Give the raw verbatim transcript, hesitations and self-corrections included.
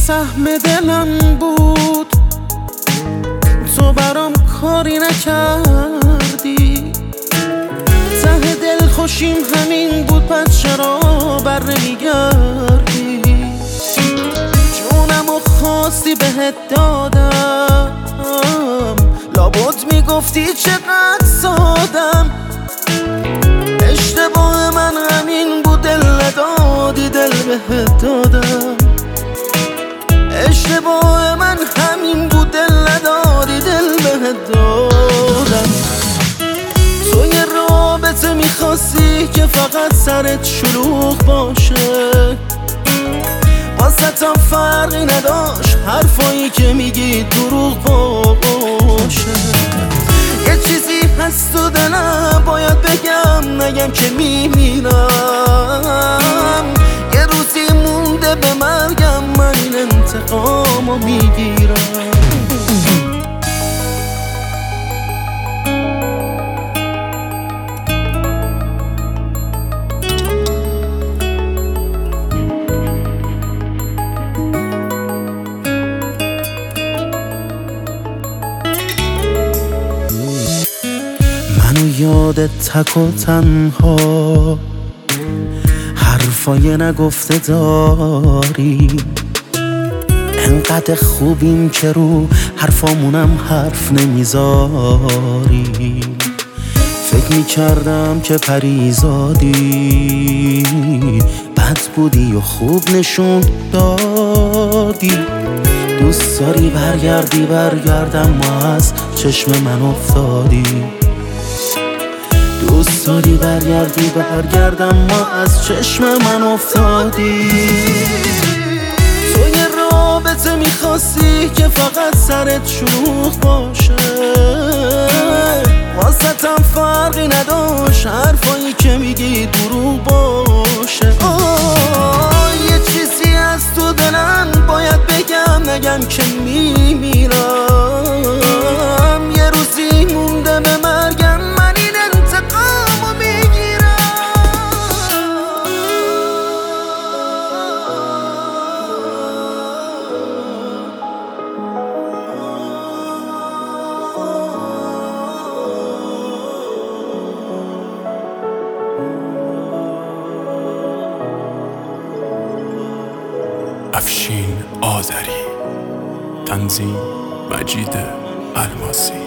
سهم دلم بود، تو برام کاری نکردی. ته دل خوشیم همین بود، پس چرا بر نمیگردی؟ جونمو خواستی بهت دادم، لابد میگفتی چقدر سادم. اشتباه من همین بود، دل ندادی دل بهت دادم. اشتباه من همین بود، دل ندادی دل بهت دادم. تو یه رابطه میخواستی که فقط سرت شلوغ باشه، واسطم فرقی نداشت حرفایی که میگی دروغ باشه. یه چیزی هست تو دلم باید بگم، نگم که میمیرم. یه روزی مونده به مرگم، من این انتقامو میگیرم. منو یادت تک و تنها، حرفای نگفته داری. انقدر خوبیم که رو حرفامونم حرف نمیذاری. فکر میکردم که پریزادی، بد بودی و خوب نشون دادی. دوست داری برگردی برگردم، ما از چشم من افتادی. دوست داری برگردی برگردم، ما از چشم من افتادی. تو یه رابطه میخواستی که فقط سرت شلوغ باشه، واسطم فرقی نداشت حرفایی که میگی دروغ باشه. آه یه چیزی از تو دلم باید بگم، نگم که میمیرم. یه روزی مونده به مرگم، من این انتقامو میگیرم. افشین آذری، تنظیم مجید الماسی.